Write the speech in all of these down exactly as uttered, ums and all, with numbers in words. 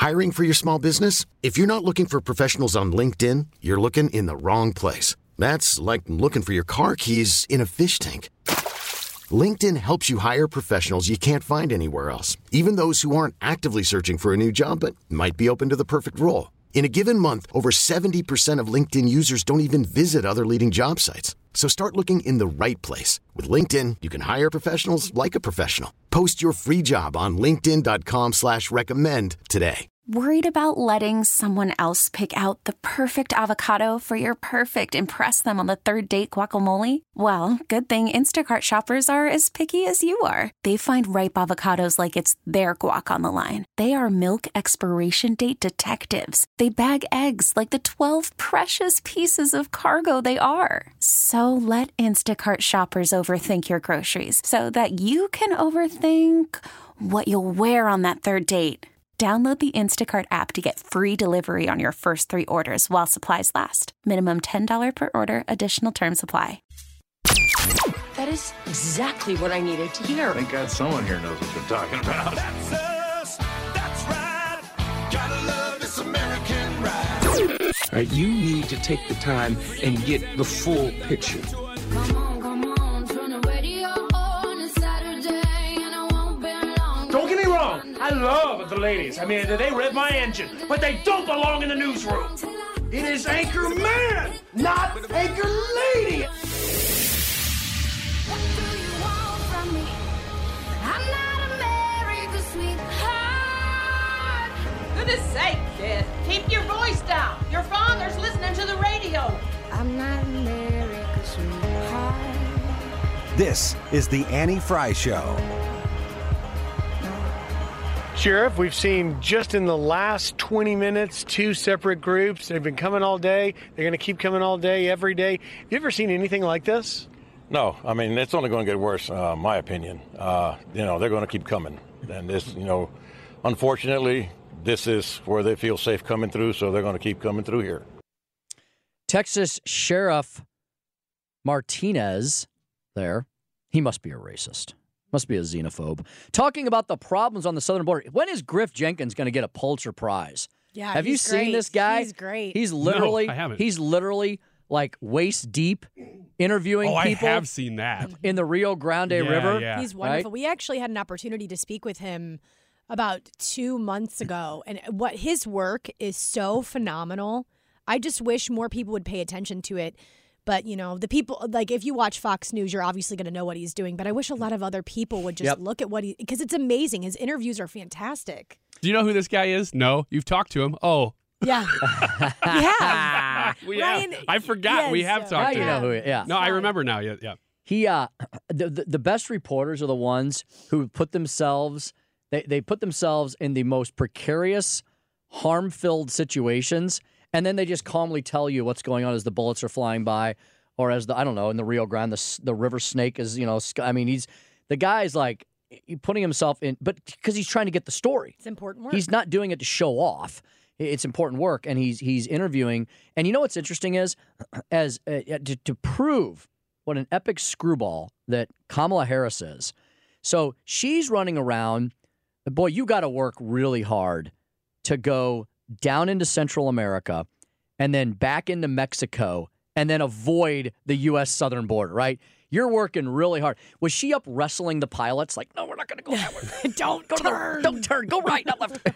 Hiring for your small business? If you're not looking for professionals on LinkedIn, you're looking in the wrong place. That's like looking for your car keys in a fish tank. LinkedIn helps you hire professionals you can't find anywhere else, even those who aren't actively searching for a new job but might be open to the perfect role. In a given month, over seventy percent of LinkedIn users don't even visit other leading job sites. So start looking in the right place. With LinkedIn, you can hire professionals like a professional. Post your free job on linkedin.com slash recommend today. Worried about letting someone else pick out the perfect avocado for your perfect impress them on the third date guacamole? Well, good thing Instacart shoppers are as picky as you are. They find ripe avocados like it's their guac on the line. They are milk expiration date detectives. They bag eggs like the twelve precious pieces of cargo they are. So let Instacart shoppers overthink your groceries so that you can overthink what you'll wear on that third date. Download the Instacart app to get free delivery on your first three orders while supplies last. Minimum ten dollars per order. Additional terms apply. That is exactly what I needed to hear. Thank God someone here knows what you're talking about. That's us. That's right. Gotta love this American ride. All right, you need to take the time and get the full picture. Come on, come on, turn the radio on. It's Saturday and I won't be long. Don't get me wrong, I love the ladies. I mean, they rev my engine, but they don't belong in the newsroom. It is Anchor Man, not Anchor Lady. What do you want from me? I'm not America's sweetheart. Goodness sake, kid. Keep your voice down. Your father's listening to the radio. I'm not America's sweetheart. This is the Annie Fry Show. Sheriff, we've seen just in the last twenty minutes, two separate groups. They've been coming all day. They're going to keep coming all day, every day. Have you ever seen anything like this? No, I mean, it's only going to get worse, uh, my opinion. Uh, you know, they're going to keep coming. And this, you know, unfortunately, this is where they feel safe coming through, so they're going to keep coming through here. Texas Sheriff Martinez there, he must be a racist. Must be a xenophobe. Talking about the problems on the southern border. When is Griff Jenkins going to get a Pulitzer Prize? Yeah, Have you he's seen great. this guy? He's great. He's literally, No, I haven't. he's literally like waist deep interviewing oh, people. I have seen that. In the Rio Grande Yeah, River. yeah. He's wonderful. Right? We actually had an opportunity to speak with him about two months ago, and what his work is so phenomenal. I just wish more people would pay attention to it. But, you know, the people, like, if you watch Fox News, you're obviously going to know what he's doing. But I wish a lot of other people would just Yep. look at what he, because it's amazing. His interviews are fantastic. Do you know who this guy is? No. You've talked to him? Oh. Yeah. We have. we Ryan, have. I forgot we yes, have uh, talked Now to you him. know who he, yeah. No, I remember now. Yeah, yeah. He, uh, the, the the best reporters are the ones who put themselves, they, they put themselves in the most precarious, harm-filled situations, and then they just calmly tell you what's going on as the bullets are flying by, or as the, I don't know, in the Rio Grande, the, the river snake is, you know, sc- I mean, he's, the guy's like, he putting himself in, but because he's trying to get the story. It's important work. He's not doing it to show off. It's important work, and he's he's interviewing. And you know what's interesting is, as uh, to, to prove what an epic screwball that Kamala Harris is. So she's running around. Boy, you got to work really hard to go down into Central America and then back into Mexico and then avoid the U S southern border, right? You're working really hard. Was she up wrestling the pilots? Like, no, we're not going to go that way. Don't go turn. To the, don't turn. Go right, not left.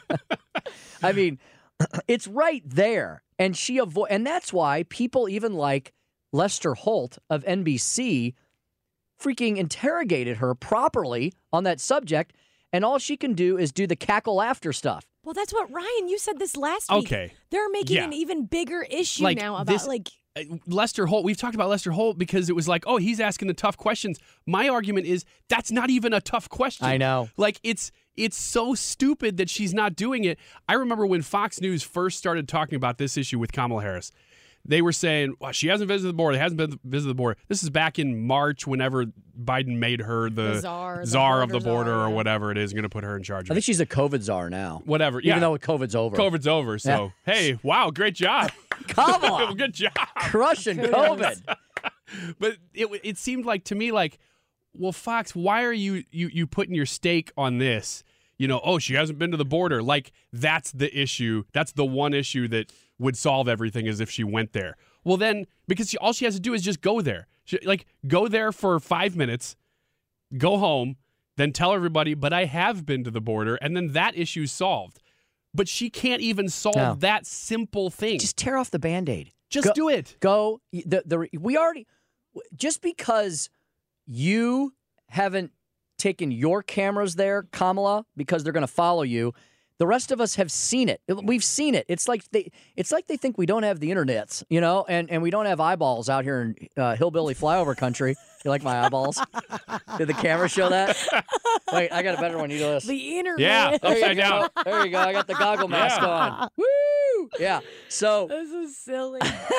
I mean, it's right there. And she avoid, and that's why people even like Lester Holt of N B C freaking interrogated her properly on that subject. And all she can do is do the cackle laughter stuff. Well, that's what, Ryan, you said this last week. Okay. They're making Yeah. an even bigger issue Like, now about, this- like, Uh, Lester Holt, we've talked about Lester Holt because it was like, oh, he's asking the tough questions. My argument is that's not even a tough question. I know. Like, it's it's so stupid that she's not doing it. I remember when Fox News first started talking about this issue with Kamala Harris. They were saying, well, she hasn't visited the border. Hasn't been visited the border. This is back in March whenever Biden made her the, The czar, the czar of the border border czar, or yeah. whatever it is, going to put her in charge of I it. think she's a COVID czar now. Whatever. Yeah. Even though COVID's over. COVID's over. So, hey, wow, great job. Kamala. Good job. Crushing COVID. But it it seemed like to me like, well, Fox, why are you you you putting your stake on this? you know, oh, she hasn't been to the border. Like, that's the issue. That's the one issue that would solve everything is if she went there. Well, then, because she, all she has to do is just go there. She, like, go there for five minutes, go home, then tell everybody, but I have been to the border, and then that issue's solved. But she can't even solve No. that simple thing. Just tear off the Band-Aid. Just Go- do it. Go. The, the, we already, just because you haven't taken your cameras there, Kamala, because they're going to follow you, the rest of us have seen it. We've seen it. It's like they it's like they think we don't have the internets, you know, and, and we don't have eyeballs out here in uh, hillbilly flyover country. You like my eyeballs? Did the camera show that? Wait, I got a better one. You do this. The internet. Yeah, There you upside go. down. There you go. I got the goggle mask Yeah. on. Woo! Yeah. So This is silly.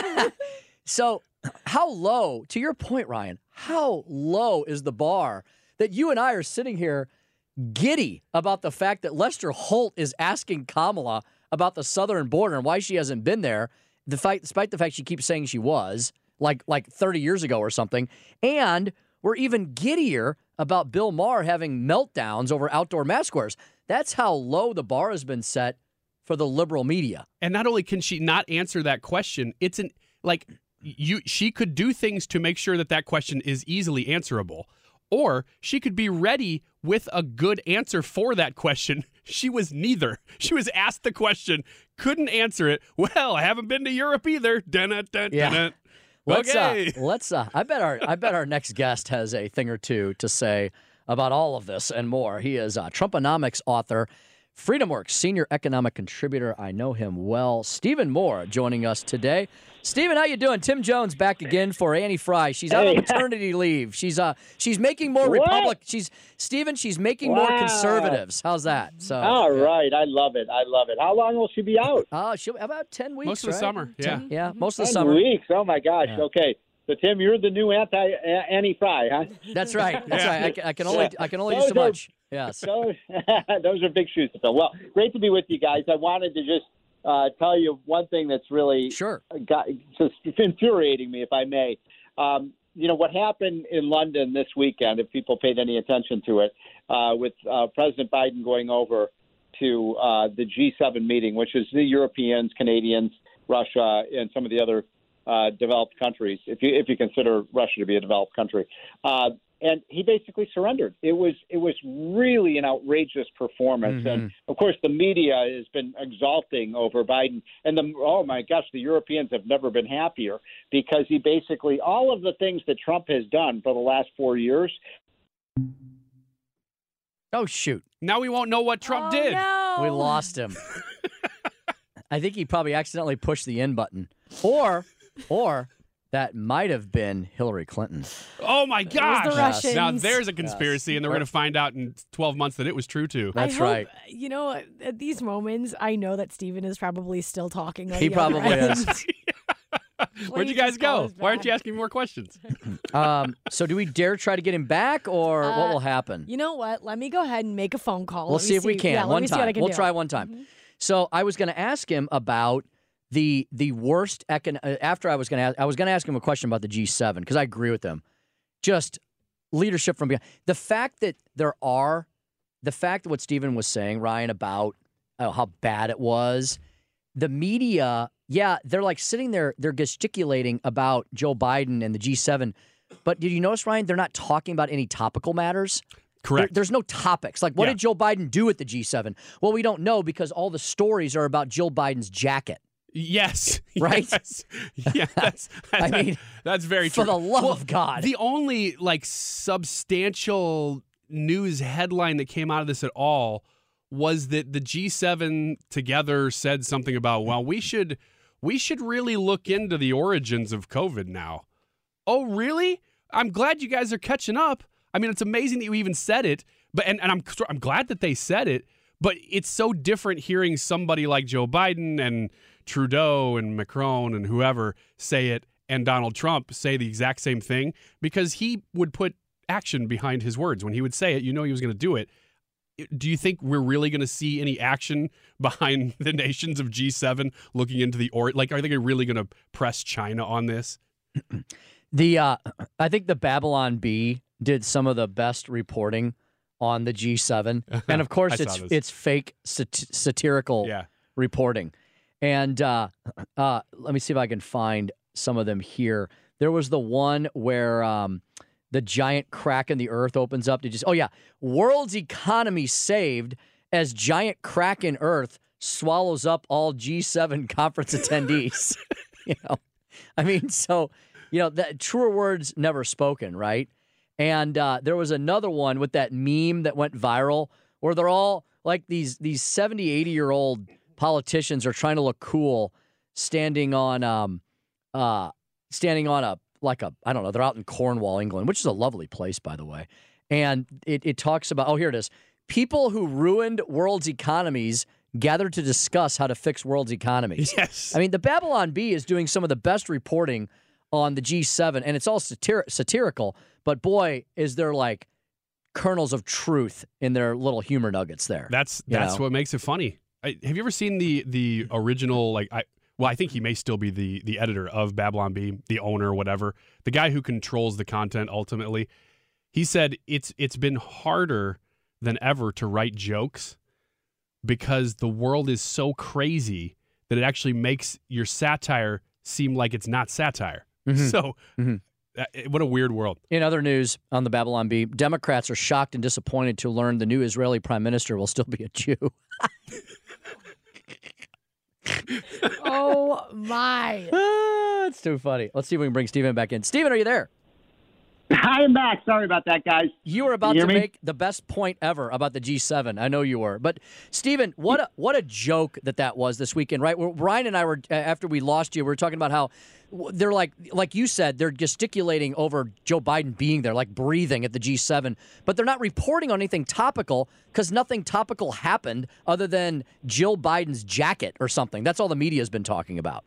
So, how low, to your point, Ryan, how low is the bar that you and I are sitting here giddy about the fact that Lester Holt is asking Kamala about the southern border and why she hasn't been there, the fact, despite the fact she keeps saying she was, like like thirty years ago or something. And we're even giddier about Bill Maher having meltdowns over outdoor mask wearers. That's how low the bar has been set for the liberal media. And not only can she not answer that question, it's an like you she could do things to make sure that that question is easily answerable, or she could be ready with a good answer for that question. She was neither. She was asked the question, couldn't answer it. Well, I haven't been to Europe either. Dun-dun, dun, Yeah. dun-dun. Let's Okay. uh, let's uh, I bet our I bet our next guest has a thing or two to say about all of this and more. He is a Trumponomics author, FreedomWorks senior economic contributor. I know him well. Stephen Moore joining us today. Stephen, how you doing? Tim Jones back again for Annie Fry. She's out on Hey. maternity leave. She's uh she's making more What? Republic. She's Stephen. She's making more Wow. conservatives. How's that? So All right, I love it. I love it. How long will she be out? Uh, she'll about ten weeks. Most of the right? summer, yeah. Ten- yeah, most of the Ten summer. weeks. Oh my gosh. Yeah. Okay. So Tim, you're the new anti Annie Fry, huh? That's right. That's Yeah. right. I can, I can only I can only do Those so are- much. Yes. Those, those are big shoes to fill. Well, great to be with you guys. I wanted to just uh, tell you one thing that's really Sure. got just infuriating me, if I may. Um, you know, what happened in London this weekend, if people paid any attention to it, uh, with uh, President Biden going over to uh, the G seven meeting, which is the Europeans, Canadians, Russia, and some of the other uh, developed countries, if you if you consider Russia to be a developed country. Uh, and he basically surrendered. It was it was really an outrageous performance. And, of course, the media has been exalting over Biden. And, the oh, my gosh, the Europeans have never been happier because he basically, all of the things that Trump has done for the last four years. Oh, shoot. Now we won't know what Trump Oh, did. no. We lost him. I think he probably accidentally pushed the end button. Or, or that might have been Hillary Clinton. Oh my gosh! the Russians. Now there's a conspiracy, and they're Or- going to find out in twelve months that it was true too. That's I hope, right. You know, at these moments, I know that Steven is probably still talking. On He the other probably end. is. Where'd you Please guys just call go? us Why aren't back. you asking me more questions? Um, so do we dare try to get him back, or what Uh, will happen? You know what? Let me go ahead and make a phone call. We'll Let me see if we can. Yeah, let one me see what I time. can We'll do. try one time. So I was going to ask him about the the worst econ. uh, After I was going to ask, I was going to ask him a question about the G seven because I agree with him. Just leadership from behind. The fact that there are, the fact that what Stephen was saying, Ryan, about uh, how bad it was, the media. Yeah, they're like sitting there, they're gesticulating about Joe Biden and the G seven. But did you notice, Ryan, they're not talking about any topical matters? Correct. There- there's no topics. Like, what Yeah. did Joe Biden do at the G seven? Well, we don't know because all the stories are about Jill Biden's jacket. Yes. Right? Yes. Yeah, that's, I that's, mean, that's very for true. the love Well, of God. The only like substantial news headline that came out of this at all was that the G seven together said something about, well, we should we should really look into the origins of COVID now. Oh, really? I'm glad you guys are catching up. I mean, it's amazing that you even said it, but and, and I'm I'm glad that they said it, but it's so different hearing somebody like Joe Biden and Trudeau and Macron and whoever say it and Donald Trump say the exact same thing, because he would put action behind his words. When he would say it, you know he was going to do it. Do you think we're really going to see any action behind the nations of G seven looking into the or like are they really going to press China on this? The uh, I think the Babylon Bee did some of the best reporting on the G seven, and of course I it's saw this. it's fake sat- satirical Yeah. reporting. And uh, uh, let me see if I can find some of them here. There was the one where um, the giant crack in the earth opens up. Did you? Oh yeah, world's economy saved as giant crack in earth swallows up all G seven conference attendees. You know, I mean, so you know, that truer words never spoken, right? And uh, there was another one with that meme that went viral where they're all like these these seventy, eighty year old politicians are trying to look cool standing on um uh standing on a like a I don't know, they're out in Cornwall, England, which is a lovely place, by the way. And it, it talks about, oh, here it is. People who ruined world's economies gathered to discuss how to fix world's economies. Yes. I mean, the Babylon Bee is doing some of the best reporting on the G seven, and it's all satir- satirical, but boy, is there like kernels of truth in their little humor nuggets there. That's you that's know? what makes it funny. I, have you ever seen the the original? Like, I well, I think he may still be the the editor of Babylon Bee, the owner, whatever, the guy who controls the content ultimately. He said it's it's been harder than ever to write jokes because the world is so crazy that it actually makes your satire seem like it's not satire. Mhm. So, Mhm. uh, what a weird world. In other news on the Babylon Bee, Democrats are shocked and disappointed to learn the new Israeli prime minister will still be a Jew. Oh, my. Ah, it's too funny. Let's see if we can bring Steven back in. Steven, are you there? I am back. Sorry about that, guys. You were about You to hear me? make the best point ever about the G seven. I know you were. But, Steven, what a, what a joke that that was this weekend, right? Where Ryan and I were, uh, after we lost you, we were talking about how they're like, like you said, they're gesticulating over Joe Biden being there, like breathing at the G seven. But they're not reporting on anything topical because nothing topical happened other than Jill Biden's jacket or something. That's all the media has been talking about.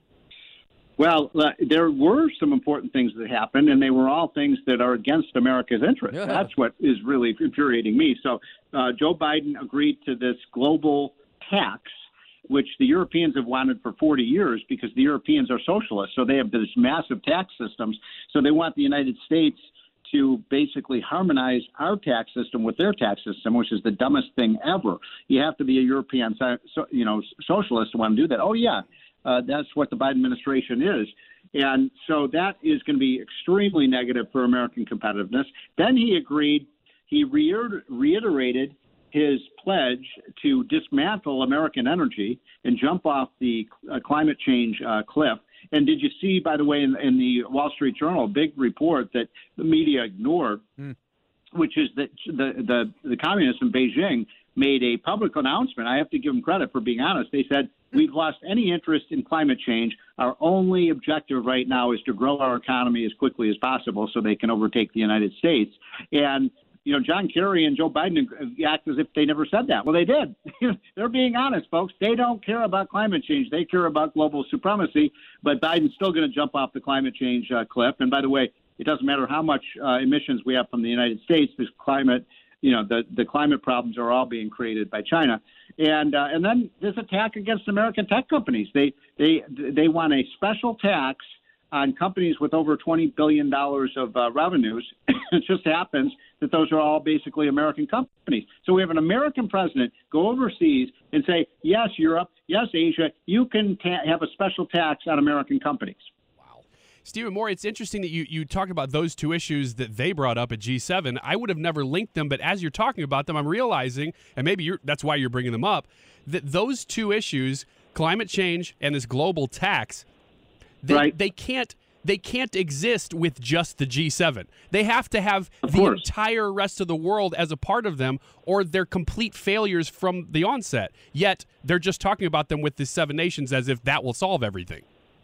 Well, uh, there were some important things that happened, and they were all things that are against America's interests. Yeah. That's what is really infuriating me. So uh, Joe Biden agreed to this global tax, which the Europeans have wanted for forty years because the Europeans are socialists. So they have this massive tax systems. So they want the United States to basically harmonize our tax system with their tax system, which is the dumbest thing ever. You have to be a European, so, you know, socialist to want to do that. Oh, yeah. Uh, that's what the Biden administration is. And so that is going to be extremely negative for American competitiveness. Then he agreed, he reiter- reiterated his pledge to dismantle American energy and jump off the uh, climate change uh, cliff. And did you see, by the way, in, in the Wall Street Journal, a big report that the media ignored, mm. which is that the, the, the communists in Beijing made a public announcement. I have to give them credit for being honest. They said, we've lost any interest in climate change. Our only objective right now is to grow our economy as quickly as possible so they can overtake the United States. And, you know, John Kerry and Joe Biden act as if they never said that. Well, they did. They're being honest, folks. They don't care about climate change. They care about global supremacy. But Biden's still going to jump off the climate change uh, cliff. And by the way, it doesn't matter how much uh, emissions we have from the United States. This climate You know, the, the climate problems are all being created by China. And uh, and then this attack against American tech companies. They they they want a special tax on companies with over twenty billion dollars of uh, revenues. It just happens that those are all basically American companies. So we have an American president go overseas and say, yes, Europe, yes, Asia, you can ta- have a special tax on American companies. Stephen Moore, it's interesting that you, you talked about those two issues that they brought up at G seven. I would have never linked them, but as you're talking about them, I'm realizing, and maybe you're, that's why you're bringing them up, that those two issues, climate change and this global tax, they, right. they can't they can't exist with just the G seven. They have to have Of the course. entire rest of the world as a part of them, or they're complete failures from the onset. Yet they're just talking about them with the seven nations as if that will solve everything.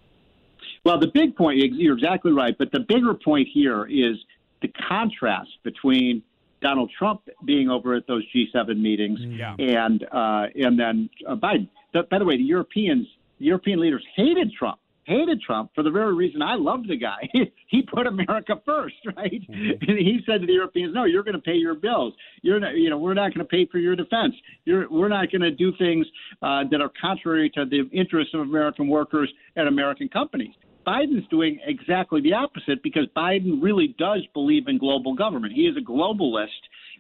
Well, the big point, you're exactly right, but the bigger point here is the contrast between Donald Trump being over at those G seven meetings Yeah. and uh, and then uh, Biden. The, by the way, the Europeans, the European leaders hated Trump, hated Trump for the very reason I loved the guy. He put America first, right? Mm-hmm. And he said to the Europeans, no, you're going to pay your bills. You're not, you know, we're not going to pay for your defense. You're, we're not going to do things uh, that are contrary to the interests of American workers and American companies. Biden's doing exactly the opposite because Biden really does believe in global government. He is a globalist,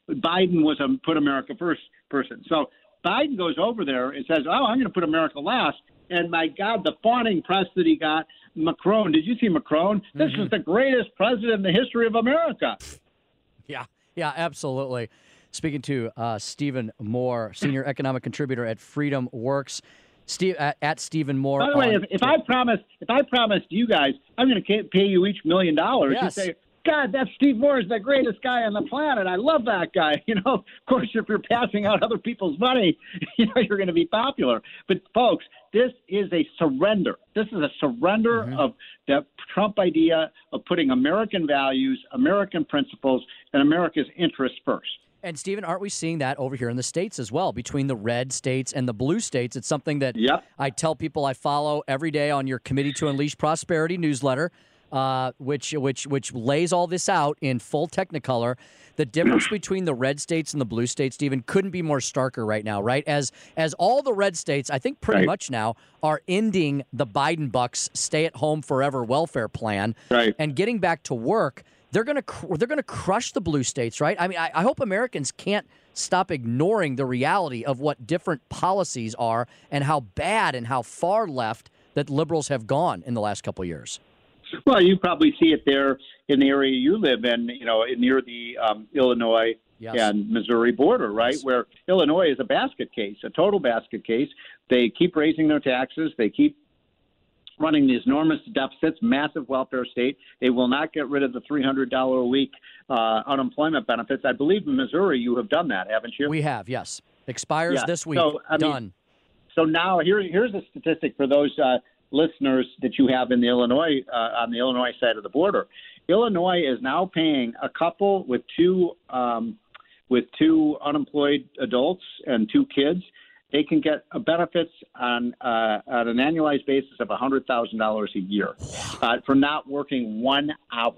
Biden was a put America first person. So Biden goes over there and says, oh, I'm going to put America last. And my God, the fawning press that he got, Macron, did you see Macron? This Mm-hmm. is the greatest president in the history of America. Yeah, yeah, absolutely. Speaking to uh, Stephen Moore, senior economic contributor at Freedom Works. Steve at, at Stephen Moore. By the way, on- if, if I promised, if I promised you guys, I'm going to pay you each million dollars, you Yes. say, God, that Steve Moore is the greatest guy on the planet. I love that guy. You know, of course, if you're passing out other people's money, you know, you're going to be popular. But folks, this is a surrender. This is a surrender Mm-hmm. of the Trump idea of putting American values, American principles, and America's interests first. And, Stephen, aren't we seeing that over here in the States as well, between the red states and the blue states? It's something that Yep. I tell people I follow every day on your Committee to Unleash Prosperity newsletter, uh, which which which lays all this out in full technicolor. The difference between the red states and the blue states, Stephen, couldn't be more starker right now, right? As as all the red states, I think pretty Right. much now, are ending the Biden bucks stay-at-home forever welfare plan Right. and getting back to work. They're gonna cr- they're gonna crush the blue states, right? I mean, I, I hope Americans can't stop ignoring the reality of what different policies are and how bad and how far left that liberals have gone in the last couple of years. Well, you probably see it there in the area you live in, you know, near the um, Illinois Yes. and Missouri border, right? Yes. Where Illinois is a basket case, a total basket case. They keep raising their taxes. They keep running these enormous deficits, massive welfare state. They will not get rid of the three hundred dollars a week uh, unemployment benefits. I believe in Missouri you have done that, haven't you? We have, yes. Expires Yeah. this week. So, I mean, Done. So now here, here's a statistic for those uh, listeners that you have in the Illinois uh, on the Illinois side of the border. Illinois is now paying a couple with two um, with two unemployed adults and two kids. They can get uh, benefits on uh, on an annualized basis of one hundred thousand dollars a year uh, for not working one hour.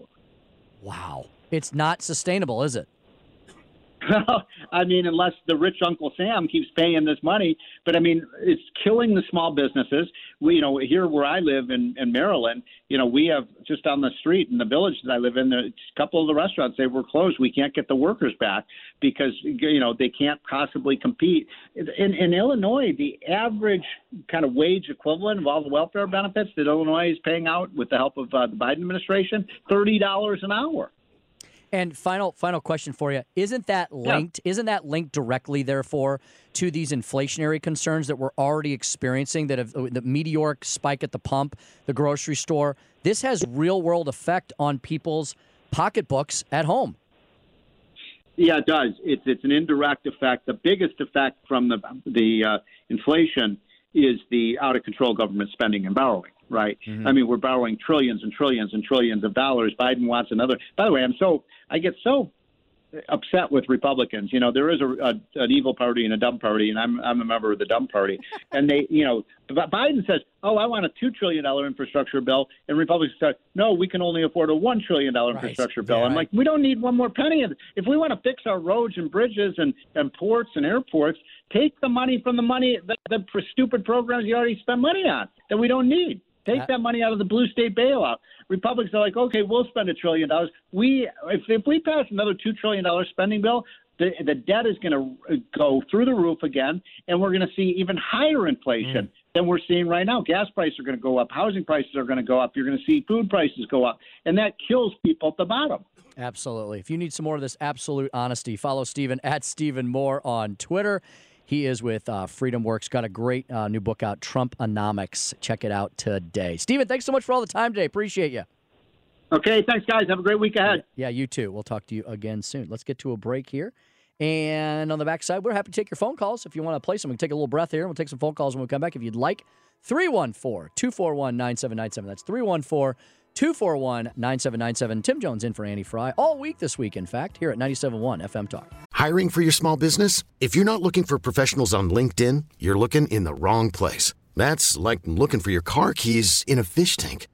Wow. It's not sustainable, is it? I mean, unless the rich Uncle Sam keeps paying this money. But, I mean, it's killing the small businesses. We, you know, here where I live in, in Maryland, you know, we have just down the street in the village that I live in, a couple of the restaurants, they were closed. We can't get the workers back because, you know, they can't possibly compete. In, in Illinois, the average kind of wage equivalent of all the welfare benefits that Illinois is paying out with the help of uh, the Biden administration, thirty dollars an hour. And final final question for you. Isn't that linked isn't that linked directly therefore to these inflationary concerns that we're already experiencing, that have the meteoric spike at the pump, the grocery store? This has real world effect on people's pocketbooks at home. Yeah, it does. It's it's an indirect effect. The biggest effect from the the uh, inflation is the out of control government spending and borrowing. Right. Mm-hmm. I mean, we're borrowing trillions and trillions and trillions of dollars. Biden wants another. By the way, I'm so I get so upset with Republicans. You know, there is a, a an evil party and a dumb party, and I'm I'm a member of the dumb party. And they, you know, Biden says, "Oh, I want a two trillion dollar infrastructure bill," and Republicans say, "No, we can only afford a one trillion dollar Right. infrastructure bill." Yeah, I'm right. like, we don't need one more penny. If we want to fix our roads and bridges and, and ports and airports, take the money from the money the, the for stupid programs you already spend money on that we don't need. Take Yeah. that money out of the blue state bailout. Republicans are like, okay, we'll spend a trillion dollars. We, if, if we pass another two trillion dollar spending bill, the the debt is going to go through the roof again, and we're going to see even higher inflation Mm. than we're seeing right now. Gas prices are going to go up. Housing prices are going to go up. You're going to see food prices go up, and that kills people at the bottom. Absolutely. If you need some more of this absolute honesty, follow Stephen at Stephen Moore on Twitter. He is with uh, Freedom Works. Got a great uh, new book out, Trumponomics. Check it out today. Stephen, thanks so much for all the time today. Appreciate you. Okay, thanks, guys. Have a great week ahead. Yeah, you too. We'll talk to you again soon. Let's get to a break here. And on the backside, we're happy to take your phone calls. If you want to play some, we can take a little breath here. We'll take some phone calls when we come back if you'd like. three one four, two four one, nine seven nine seven. That's three one four, two four one, nine seven nine seven. Tim Jones in for Annie Fry all week this week, in fact, here at ninety-seven point one F M Talk. Hiring for your small business? If you're not looking for professionals on LinkedIn, you're looking in the wrong place. That's like looking for your car keys in a fish tank.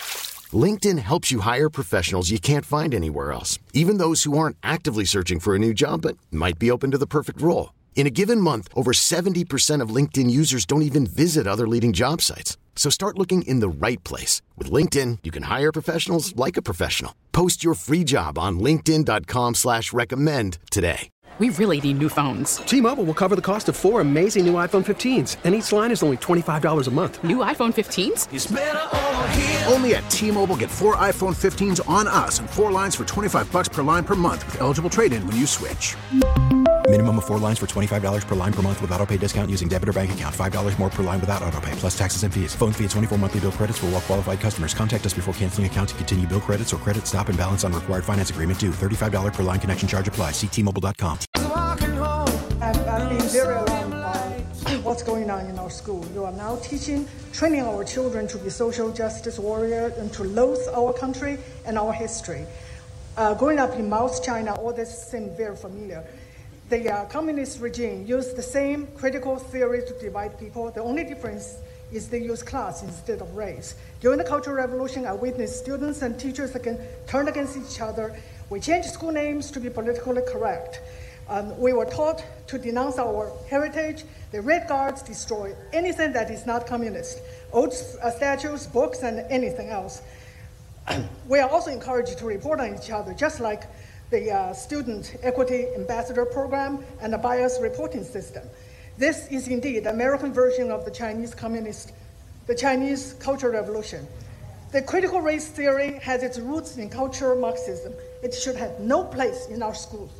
LinkedIn helps you hire professionals you can't find anywhere else, even those who aren't actively searching for a new job but might be open to the perfect role. In a given month, over seventy percent of LinkedIn users don't even visit other leading job sites. So start looking in the right place. With LinkedIn, you can hire professionals like a professional. Post your free job on linkedin dot com slash recommend today. We really need new phones. T-Mobile will cover the cost of four amazing new iPhone fifteens, and each line is only twenty-five dollars a month. New iPhone fifteens? It's better over here. Only at T-Mobile, get four iPhone fifteens on us and four lines for twenty-five bucks per line per month with eligible trade-in when you switch. Minimum of four lines for twenty-five dollars per line per month with autopay discount using debit or bank account. five dollars more per line without autopay, plus taxes and fees. Phone fee at twenty-four monthly bill credits for well-qualified customers. Contact us before canceling account to continue bill credits or credit stop and balance on required finance agreement due. thirty-five dollars per line connection charge applies. See T Mobile dot com. I've, I've been very alarmed by what's going on in our school. You are now teaching, training our children to be social justice warriors and to loathe our country and our history. Uh, growing up in Mao's China, all this seemed very familiar. The uh, communist regime used the same critical theory to divide people. The only difference is they use class instead of race. During the Cultural Revolution, I witnessed students and teachers again turn against each other. We changed school names to be politically correct. Um, we were taught to denounce our heritage. The Red Guards destroy anything that is not communist, old uh, statues, books, and anything else. We are also encouraged to report on each other, just like the uh, Student Equity Ambassador Program and the bias reporting system. This is indeed the American version of the Chinese communist, the Chinese Cultural Revolution. The critical race theory has its roots in cultural Marxism. It should have no place in our schools.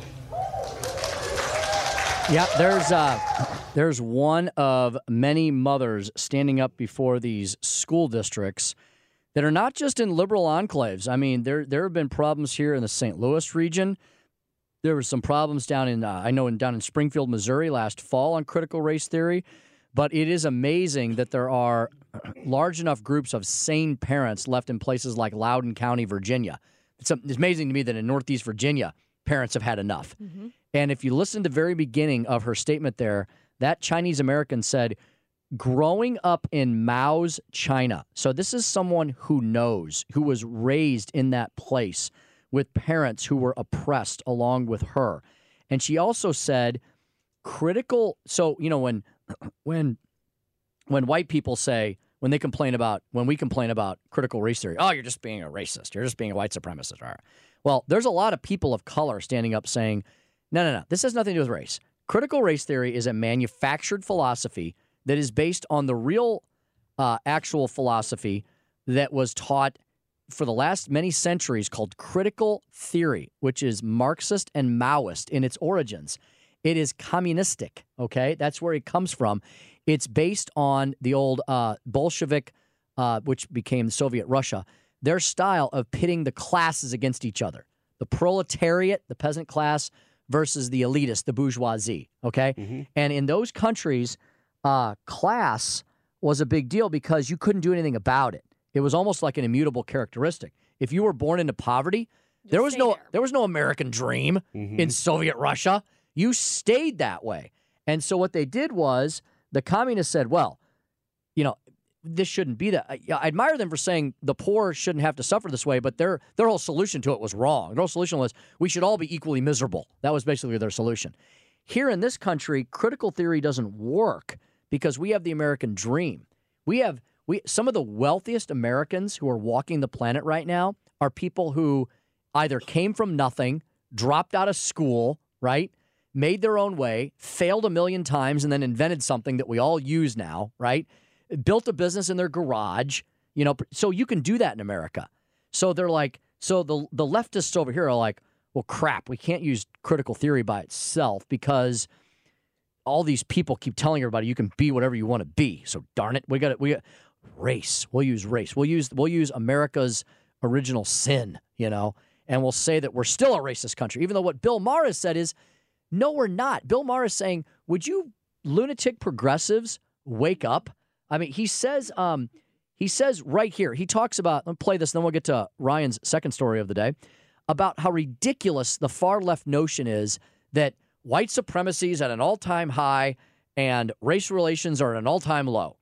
Yeah, there's uh, there's one of many mothers standing up before these school districts that are not just in liberal enclaves. I mean, there there have been problems here in the Saint Louis region. There were some problems down in, uh, I know, in, down in Springfield, Missouri last fall on critical race theory. But it is amazing that there are large enough groups of sane parents left in places like Loudoun County, Virginia. It's, it's amazing to me that in Northeast Virginia, parents have had enough. Mm-hmm. And if you listen to the very beginning of her statement there, that Chinese American said, growing up in Mao's China. So this is someone who knows, who was raised in that place with parents who were oppressed along with her. And she also said critical. So, you know, when when when white people say, when they complain about, when we complain about critical race theory, oh, you're just being a racist. You're just being a white supremacist. Well, there's a lot of people of color standing up saying, no, no, no, this has nothing to do with race. Critical race theory is a manufactured philosophy that is based on the real uh, actual philosophy that was taught for the last many centuries called critical theory, which is Marxist and Maoist in its origins. It is communistic, okay? That's where it comes from. It's based on the old uh, Bolshevik, uh, which became Soviet Russia, their style of pitting the classes against each other. The proletariat, the peasant class, versus the elitist, the bourgeoisie, okay? Mm-hmm. And in those countries, uh, class was a big deal because you couldn't do anything about it. It was almost like an immutable characteristic. If you were born into poverty, Just there was no there. there was no American dream mm-hmm. in Soviet Russia. You stayed that way. And so what they did was the communists said, well, you know, this shouldn't be that. I, I admire them for saying the poor shouldn't have to suffer this way, but their their whole solution to it was wrong. Their whole solution was we should all be equally miserable. That was basically their solution. Here in this country, critical theory doesn't work because we have the American dream. We have we some of the wealthiest Americans who are walking the planet right now are people who either came from nothing, dropped out of school, right? Made their own way, failed a million times, and then invented something that we all use now, right? Built a business in their garage, you know, so you can do that in America. So they're like, so the the leftists over here are like, well, crap, we can't use critical theory by itself because all these people keep telling everybody you can be whatever you want to be. So darn it, we got it. We got race. We'll use race. We'll use we'll use America's original sin, you know, and we'll say that we're still a racist country, even though what Bill Maher has said is, no, we're not. Bill Maher is saying, would you lunatic progressives wake up? I mean, he says, um, he says right here, he talks about, let me play this, then we'll get to Ryan's second story of the day, about how ridiculous the far left notion is that white supremacy is at an all-time high and race relations are at an all-time low.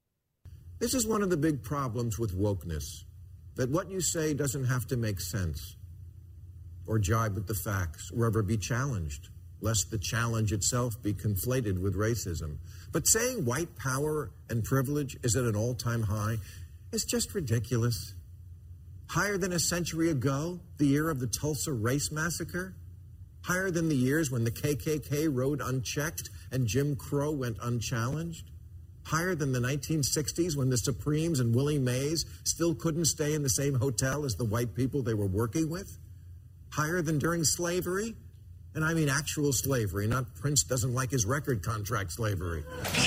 This is one of the big problems with wokeness, that what you say doesn't have to make sense or jibe with the facts or ever be challenged, lest the challenge itself be conflated with racism. But saying white power and privilege is at an all-time high is just ridiculous. Higher than a century ago, the year of the Tulsa Race Massacre? Higher than the years when the K K K rode unchecked and Jim Crow went unchallenged? Higher than the nineteen sixties when the Supremes and Willie Mays still couldn't stay in the same hotel as the white people they were working with? Higher than during slavery? And I mean actual slavery, not Prince doesn't like his record contract slavery.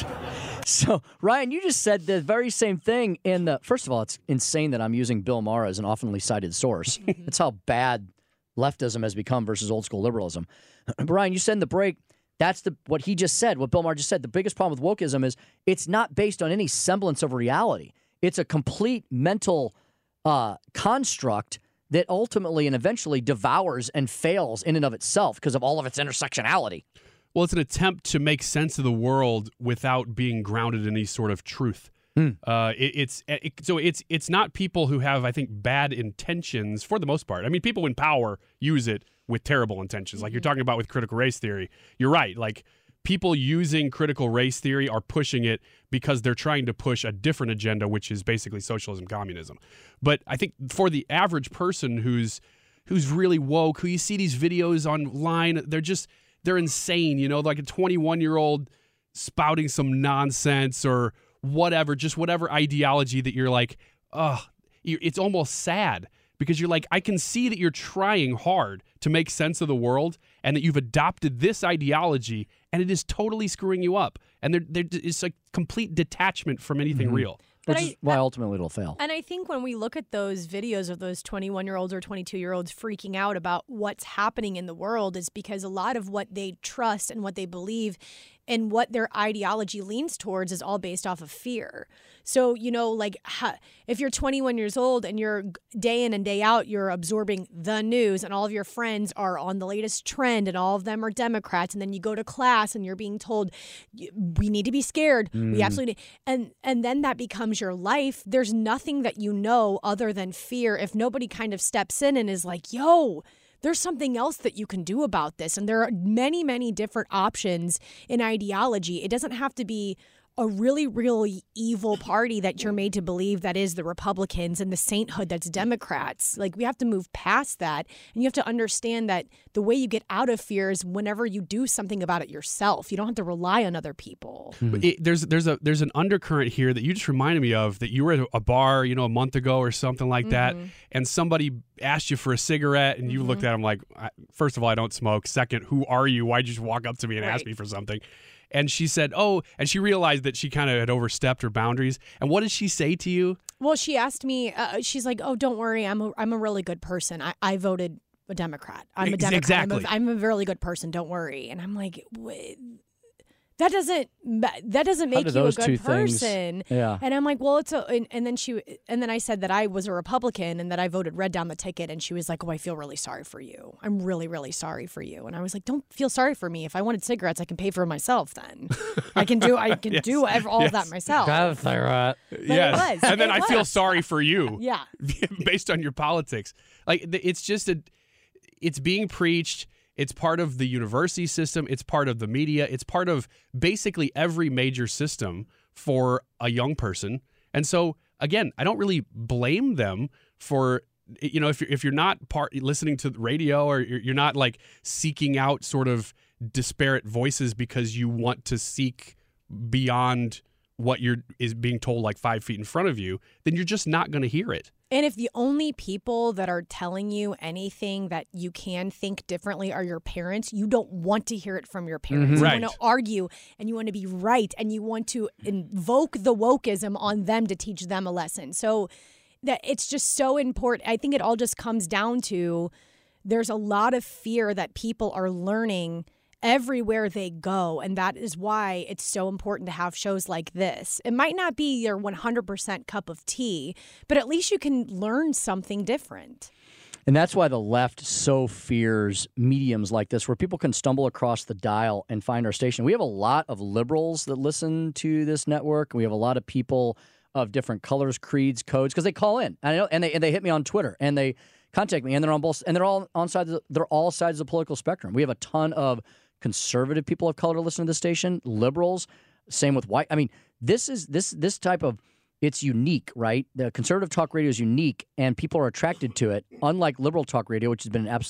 So, Ryan, you just said the very same thing in the... First of all, it's insane that I'm using Bill Maher as an oftenly cited source. That's how bad leftism has become versus old school liberalism. Brian, you said in the break, that's the what he just said, what Bill Maher just said. The biggest problem with wokeism is it's not based on any semblance of reality. It's a complete mental uh, construct that ultimately and eventually devours and fails in and of itself because of all of its intersectionality. Well, it's an attempt to make sense of the world without being grounded in any sort of truth. Mm. Uh, it, it's it, so it's it's not people who have, I think, bad intentions for the most part. I mean, people in power use it with terrible intentions, like you're talking about with critical race theory. You're right. Like people using critical race theory are pushing it because they're trying to push a different agenda, which is basically socialism, communism. But I think for the average person who's who's really woke, who you see these videos online, they're just they're insane. You know, like a twenty-one year old spouting some nonsense or whatever, just whatever ideology that you're like, oh, it's almost sad because you're like, I can see that you're trying hard to make sense of the world and that you've adopted this ideology and it is totally screwing you up. And there, there is a complete detachment from anything Mm-hmm. real. Which But is I- why ultimately it'll fail. And I think when we look at those videos of those twenty-one-year-olds or twenty-two-year-olds freaking out about what's happening in the world is because a lot of what they trust and what they believe and what their ideology leans towards is all based off of fear. So, you know, like ha- if you're twenty-one years old and you're g- day in and day out, you're absorbing the news and all of your friends are on the latest trend and all of them are Democrats. And then you go to class and you're being told, "Y- we need to be scared. We Mm. absolutely, and, and then that becomes your life. There's nothing that you know other than fear. If nobody kind of steps in and is like, yo, there's something else that you can do about this. And there are many, many different options in ideology. It doesn't have to be a really, really evil party that you're made to believe that is the Republicans and the sainthood that's Democrats. Like, we have to move past that. And you have to understand that the way you get out of fear is whenever you do something about it yourself. You don't have to rely on other people. But it, there's there's a there's an undercurrent here that you just reminded me of, that you were at a bar, you know, a month ago or something like that, Mhm. and somebody asked you for a cigarette, and you looked at them like, I- first of all, I don't smoke. Second, who are you? Why'd you just walk up to me and ask Right. me for something? And she said, oh, and she realized that she kind of had overstepped her boundaries. And what did she say to you? Well, she asked me, uh, she's like, oh, don't worry. I'm a, I'm a really good person. I, I voted a Democrat. I'm a Ex- Democrat. exactly. I'm a, I'm a really good person. Don't worry. And I'm like, "Wait, that doesn't that doesn't How make do you a those good two things- person. Yeah. And I'm like, well, it's a, and, and then she, and then I said that I was a Republican and that I voted red down the ticket. And she was like, oh, I feel really sorry for you. I'm really, really sorry for you. And I was like, don't feel sorry for me. If I wanted cigarettes, I can pay for them myself. Then I can do, I can Yes. do ev- all of that Yes. myself. right. Yes. was. And then It I feel was. sorry for you. Yeah. Based on your politics. Like, th- it's just a, it's being preached. It's part of the university system. It's part of the media. It's part of basically every major system for a young person. And so, again, I don't really blame them for, you know, if you're, if you're not part listening to the radio, or you're, you're not like seeking out sort of disparate voices because you want to seek beyond what you're is being told like five feet in front of you, then you're just not going to hear it. And if the only people that are telling you anything that you can think differently are your parents, you don't want to hear it from your parents. Mhm. You Right. want to argue and you want to be right and you want to invoke the wokeism on them to teach them a lesson. So that it's just so important. I think it all just comes down to there's a lot of fear that people are learning everywhere they go. And that is why it's so important to have shows like this. It might not be your one hundred percent cup of tea, but at least you can learn something different. And that's why the left so fears mediums like this, where people can stumble across the dial and find our station. We have a lot of liberals that listen to this network. We have a lot of people of different colors, creeds, codes, because they call in. I know, and they and they hit me on Twitter and they contact me, and they're on both, and they're all on sides. Of, they're all sides of the political spectrum. We have a ton of conservative people of color to listen to the station, liberals, same with white. I mean, this is this this type of, it's unique, right? The conservative talk radio is unique, and people are attracted to it, unlike liberal talk radio, which has been an absolute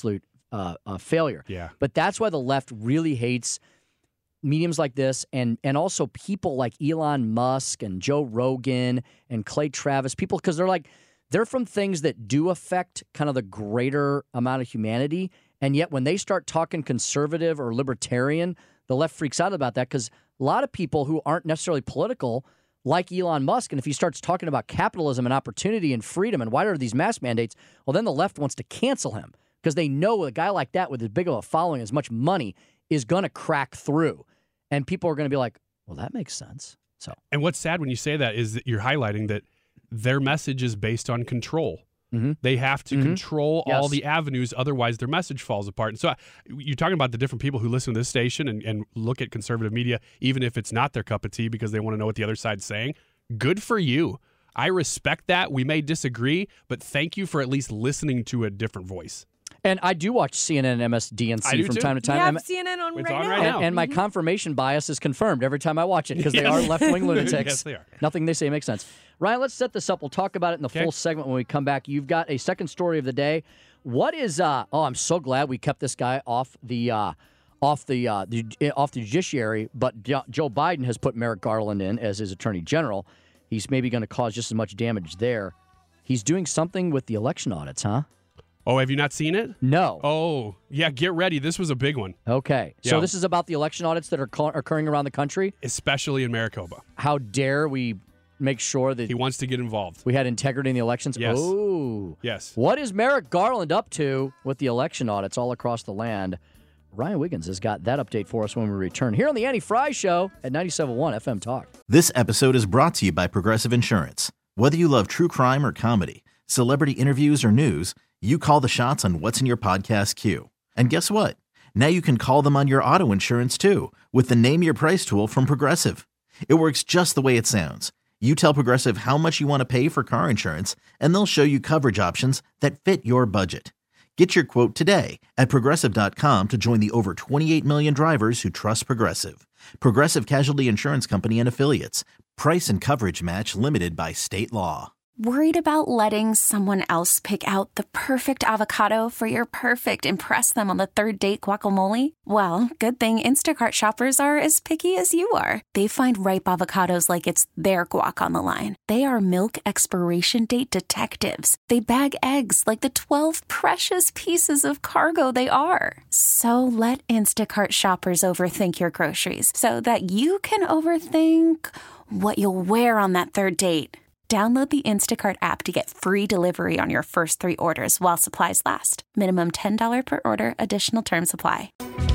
uh, uh, failure. Yeah. But that's why the left really hates mediums like this, and and also people like Elon Musk and Joe Rogan and Clay Travis, people, because they're like, they're from things that do affect kind of the greater amount of humanity, and yet when they start talking conservative or libertarian, the left freaks out about that, because a lot of people who aren't necessarily political, like Elon Musk, and if he starts talking about capitalism and opportunity and freedom and why are these mass mandates, well, then the left wants to cancel him, because they know a guy like that with as big of a following, as much money, is going to crack through. And people are going to be like, well, that makes sense. So, And what's sad when you say that is that you're highlighting that their message is based on control. Mm-hmm. They have to Mhm. control all Yes. the avenues, otherwise their message falls apart. And so I- you're talking about the different people who listen to this station and, and look at conservative media, even if it's not their cup of tea, because they want to know what the other side's saying. Good for you. I respect that. We may disagree, but thank you for at least listening to a different voice. and I do watch C N N and M S D N I C do from too. time to time. We have And- C N N on It's right on now. right now. And, and my Mhm. confirmation bias is confirmed every time I watch it, because they Yes. are left-wing lunatics. Yes, they are. Nothing they say makes sense. Ryan, let's set this up. We'll talk about it in the Okay. full segment when we come back. You've got a second story of the day. What is? Uh, oh, I'm so glad we kept this guy off the uh, off the, uh, the off the judiciary. But Jo- Joe Biden has put Merrick Garland in as his attorney general. He's maybe going to cause just as much damage there. He's doing something with the election audits, huh? Oh, have you not seen it? No. Oh, yeah, get ready. This was a big one, Okay. So Yeah. this is about the election audits that are co- occurring around the country. especially in Maricopa. How dare we make sure that He wants to get involved. we had integrity in the elections? Yes. Oh. Yes. What is Merrick Garland up to with the election audits all across the land? Ryan Wiggins has got that update for us when we return here on the Annie Fry Show at ninety-seven point one F M Talk. This episode is brought to you by Progressive Insurance. Whether you love true crime or comedy, celebrity interviews or news, you call the shots on what's in your podcast queue. And guess what? Now you can call them on your auto insurance too with the Name Your Price tool from Progressive. It works just the way it sounds. You tell Progressive how much you want to pay for car insurance, and they'll show you coverage options that fit your budget. Get your quote today at Progressive dot com to join the over twenty-eight million drivers who trust Progressive. Progressive Casualty Insurance Company and Affiliates. Price and coverage match limited by state law. Worried about letting someone else pick out the perfect avocado for your perfect impress them on the third date guacamole? Well, good thing Instacart shoppers are as picky as you are. They find ripe avocados like it's their guac on the line. They are milk expiration date detectives. They bag eggs like the twelve precious pieces of cargo they are. So let Instacart shoppers overthink your groceries so that you can overthink what you'll wear on that third date. Download the Instacart app to get free delivery on your first three orders while supplies last. Minimum ten dollars per order. Additional terms apply.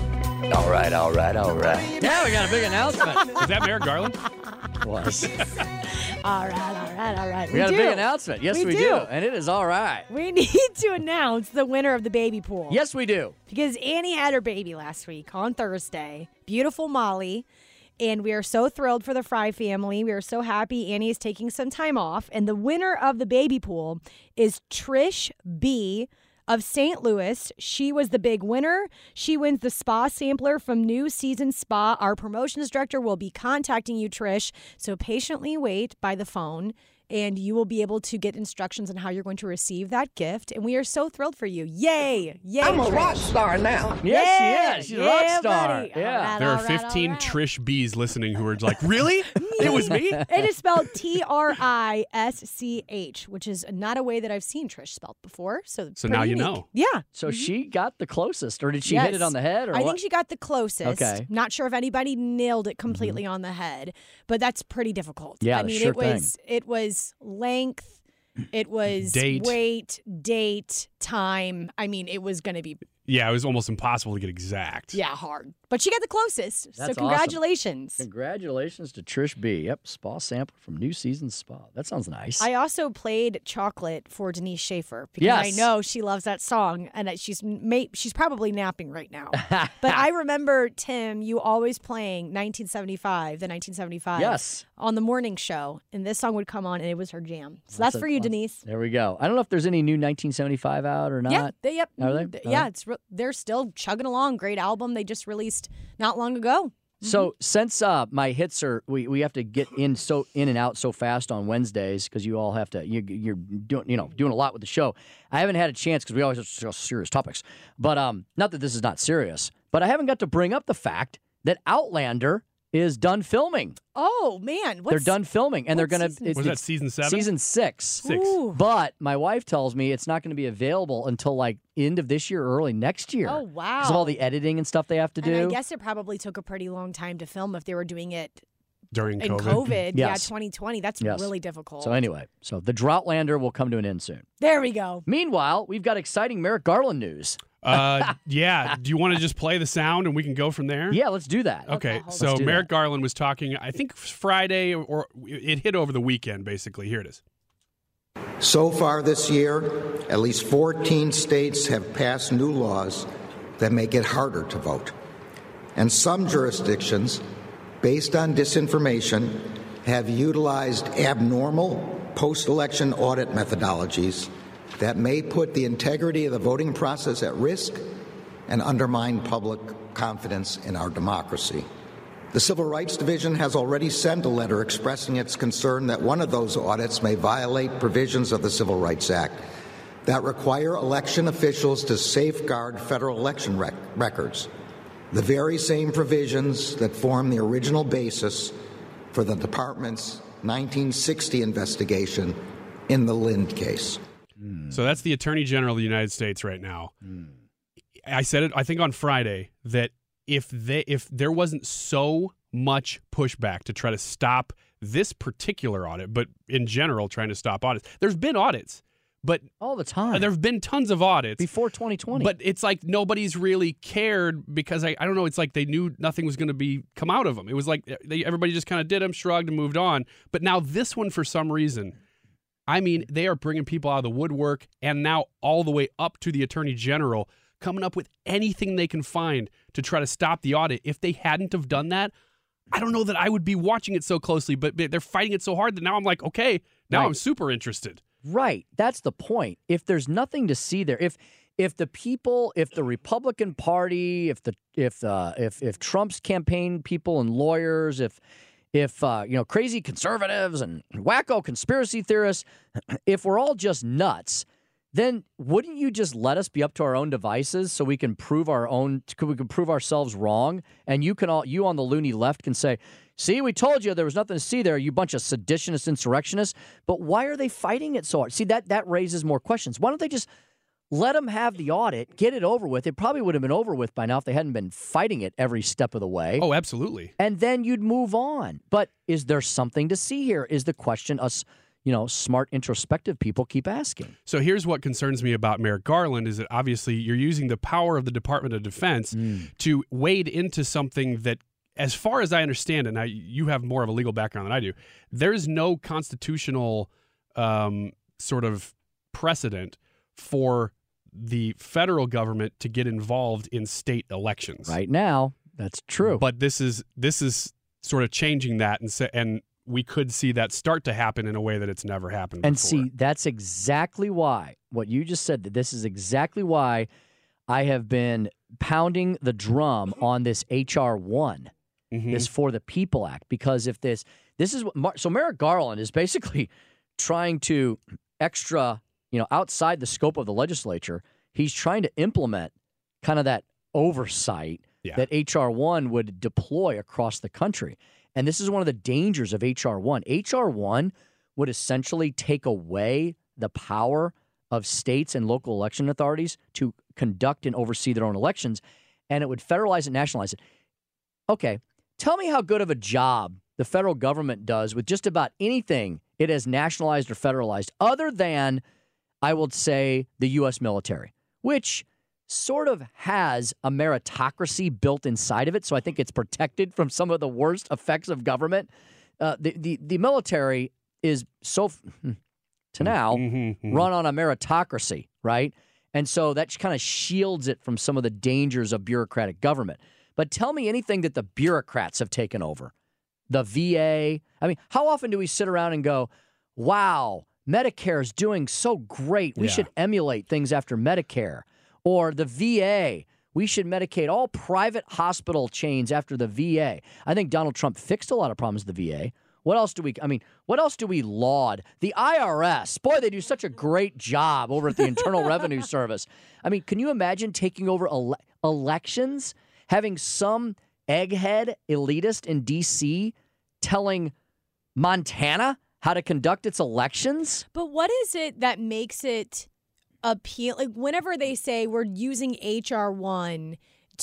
All right, all right, all right. Yeah, we got a big announcement. Is that Merrick Garland? Was. All right, all right, all right. We got do. a big announcement. Yes, we, We do. do. And it is all right. We need to announce the winner of the baby pool. Yes, we do. Because Annie had her baby last week on Thursday. Beautiful Molly. And we are so thrilled for the Fry family. We are so happy Annie is taking some time off. And the winner of the baby pool is Trish B. of Saint Louis. She was the big winner. She wins the spa sampler from New Season Spa. Our promotions director will be contacting you, Trish. So patiently wait by the phone, and you will be able to get instructions on how you're going to receive that gift. And we are so thrilled for you. Yay! Yay! I'm a Trish. rock star now. Yes, Yeah, she is. She's a yeah, rock star. buddy. Yeah. All right, There are all right, fifteen all right. Trish B's listening who are like, really? It was me? It is spelled T R I S C H, which is not a way that I've seen Trish spelled before. So, So pretty now you unique. know. Yeah. So she got the closest, or did she hit Yes. it on the head? Or I what? think she got the closest. Okay. Not sure if anybody nailed it completely on the head, but that's pretty difficult. Yeah, I mean, sure it was it was length, it was Date. weight, date, time. I mean, it was going to be Yeah, it was almost impossible to get exact. yeah hard, but she got the closest. That's so awesome. congratulations. Congratulations to Trish B. Yep, spa sampler from New Season Spa. That sounds nice. I also played Chocolate for Denise Schaefer because Yes. I know she loves that song, and that she's may, she's probably napping right now. But I remember, Tim, you always playing nineteen seventy-five, the nineteen seventy-five Yes. on the morning show, and this song would come on, and it was her jam. So that's, a- for you, Denise. There we go. I don't know if there's any new nineteen seventy-five out or not. Yeah, they, yep. Are they? mhm, Are Yeah, they? it's re- they're still chugging along. Great album they just released not long ago. So since uh, my hits are, we, we have to get in so in and out so fast on Wednesdays because you all have to you, you're doing you know doing a lot with the show. I haven't had a chance because we always have so serious topics. But um, not that this is not serious, but I haven't got to bring up the fact that Outlander is done filming. Oh man, They're done filming, and they're going season? to. Was that season seven? Season six. Six. Ooh. But my wife tells me it's not going to be available until like end of this year or early next year. Oh wow! Because of all the editing and stuff they have to do. And I guess it probably took a pretty long time to film if they were doing it during in COVID. COVID. Yeah, Yes. twenty twenty. That's Yes. really difficult. So anyway, so the Droughtlander will come to an end soon. There we go. Meanwhile, we've got exciting Merrick Garland news. Uh, yeah. Do you want to just play the sound and we can go from there? Yeah, let's do that. Okay. hold so Let's do Merrick that. Garland was talking, I think Friday, or it hit over the weekend, basically. Here it is. So far this year, at least fourteen states have passed new laws that make it harder to vote. And some jurisdictions, based on disinformation, have utilized abnormal post-election audit methodologies that may put the integrity of the voting process at risk and undermine public confidence in our democracy. The Civil Rights Division has already sent a letter expressing its concern that one of those audits may violate provisions of the Civil Rights Act that require election officials to safeguard federal election rec- records, the very same provisions that form the original basis for the department's nineteen sixty investigation in the Lind case. So that's the Attorney General of the United States right now. I said it, I think, on Friday that if they if there wasn't so much pushback to try to stop this particular audit, but in general trying to stop audits, there's been audits, but all the time there have been tons of audits before twenty twenty. But it's like nobody's really cared because I, I don't know. It's like they knew nothing was going to be come out of them. It was like they, everybody just kind of did them, shrugged, and moved on. But now this one, for some reason, I mean, they are bringing people out of the woodwork and now all the way up to the Attorney General, coming up with anything they can find to try to stop the audit. If they hadn't have done that, I don't know that I would be watching it so closely, but they're fighting it so hard that now I'm like, okay, now Right. I'm super interested. Right. That's the point. If there's nothing to see there, if if the people, if the Republican Party, if the if uh, if if Trump's campaign people and lawyers, if if uh, you know crazy conservatives and wacko conspiracy theorists, if we're all just nuts, then wouldn't you just let us be up to our own devices so we can prove our own, we can prove ourselves wrong? And you can all, you on the loony left can say, see, we told you there was nothing to see there, you bunch of seditionists, insurrectionists. But why are they fighting it so hard? See, that that raises more questions. Why don't they just let them have the audit, get it over with? It probably would have been over with by now if they hadn't been fighting it every step of the way. Oh, absolutely. And then you'd move on. But is there something to see here? Is the question us, you know, smart, introspective people keep asking. So here's what concerns me about Merrick Garland is that obviously you're using the power of the Department of Defense Mm. to wade into something that, as far as I understand it, now you have more of a legal background than I do, there's no constitutional um, sort of precedent for the federal government to get involved in state elections. Right now, that's true. But this is this is sort of changing that, and sa- and we could see that start to happen in a way that it's never happened And before. see, that's exactly why, what you just said, that this is exactly why I have been pounding the drum on this H R one, Mhm. this For the People Act, because if this, this is what, Mar- so Merrick Garland is basically trying to extra, you know, outside the scope of the legislature, he's trying to implement kind of that oversight Yeah. that H R one would deploy across the country. And this is one of the dangers of H R one. H R one would essentially take away the power of states and local election authorities to conduct and oversee their own elections, and it would federalize and nationalize it. Okay, tell me how good of a job the federal government does with just about anything it has nationalized or federalized, other than, I would say, the U S military, which sort of has a meritocracy built inside of it. So I think it's protected from some of the worst effects of government. Uh, the, the, the military is so, to now, Mm-hmm, run on a meritocracy, right? And so that kind of shields it from some of the dangers of bureaucratic government. But tell me anything that the bureaucrats have taken over. The V A. I mean, how often do we sit around and go, wow, Medicare is doing so great. We Yeah. should emulate things after Medicare. Or the V A. We should Medicaid all private hospital chains after the V A. I think Donald Trump fixed a lot of problems with the V A. What else do we, I mean, what else do we laud? The I R S. Boy, they do such a great job over at the Internal Revenue Service. I mean, can you imagine taking over ele- elections, having some egghead elitist in D C telling Montana how to conduct its elections? But what is it that makes it appeal? Like, whenever they say we're using H R one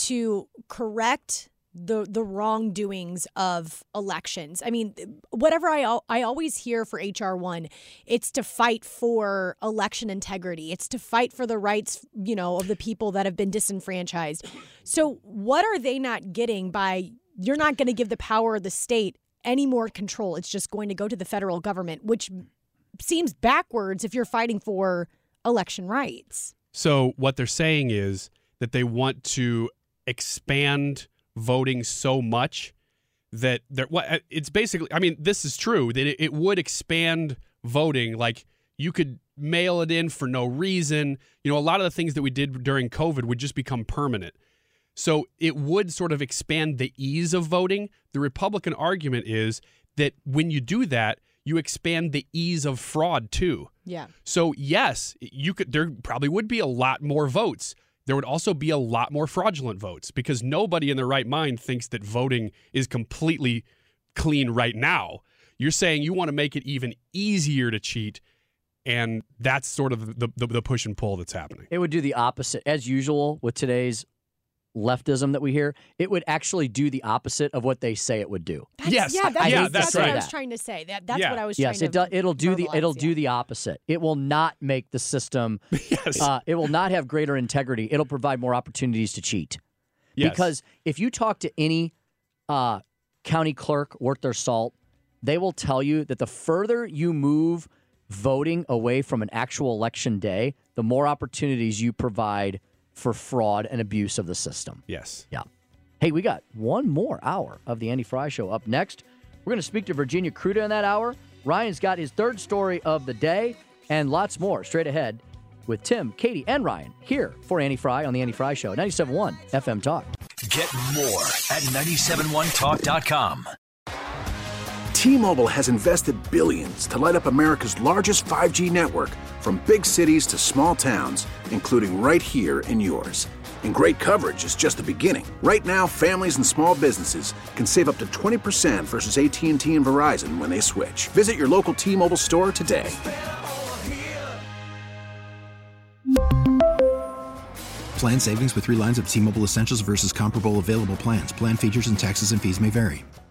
to correct the the wrongdoings of elections. I mean, whatever I al- I always hear for H R one, it's to fight for election integrity. It's to fight for the rights, you know, of the people that have been disenfranchised. So what are they not getting by, you're not going to give the power of the state any more control. It's just going to go to the federal government, which seems backwards if you're fighting for election rights. So what they're saying is that they want to expand voting so much that they're, what it's basically, I mean, this is true, that it, it would expand voting. Like, you could mail it in for no reason. You know, a lot of the things that we did during COVID would just become permanent. So it would sort of expand the ease of voting. The Republican argument is that when you do that, you expand the ease of fraud too. Yeah. So yes, you could, there probably would be a lot more votes. There would also be a lot more fraudulent votes, because nobody in their right mind thinks that voting is completely clean right now. You're saying you want to make it even easier to cheat, and that's sort of the, the, the push and pull that's happening. It would do the opposite. As usual with today's leftism that we hear, it would actually do the opposite of what they say it would do. That's, Yes. Yeah, that's, Yeah, that's, that's what right. I was trying to say. That That's Yeah. what I was Yes, trying it to do, it'll do the verbalize, it'll yeah. do the opposite. It will not make the system. Yes. Uh, it will not have greater integrity. It'll provide more opportunities to cheat. Yes. Because if you talk to any uh, county clerk worth their salt, they will tell you that the further you move voting away from an actual election day, the more opportunities you provide for fraud and abuse of the system. Yes. Yeah. Hey, we got one more hour of the Andy Fry Show up next. We're going to speak to Virginia Kruta in that hour. Ryan's got his third story of the day and lots more straight ahead with Tim, Katie, and Ryan here for Andy Fry on the Andy Fry Show, ninety-seven point one F M Talk. Get more at nine seven one talk dot com. T-Mobile has invested billions to light up America's largest five G network, from big cities to small towns, including right here in yours. And great coverage is just the beginning. Right now, families and small businesses can save up to twenty percent versus A T and T and Verizon when they switch. Visit your local T-Mobile store today. Plan savings with three lines of T-Mobile Essentials versus comparable available plans. Plan features and taxes and fees may vary.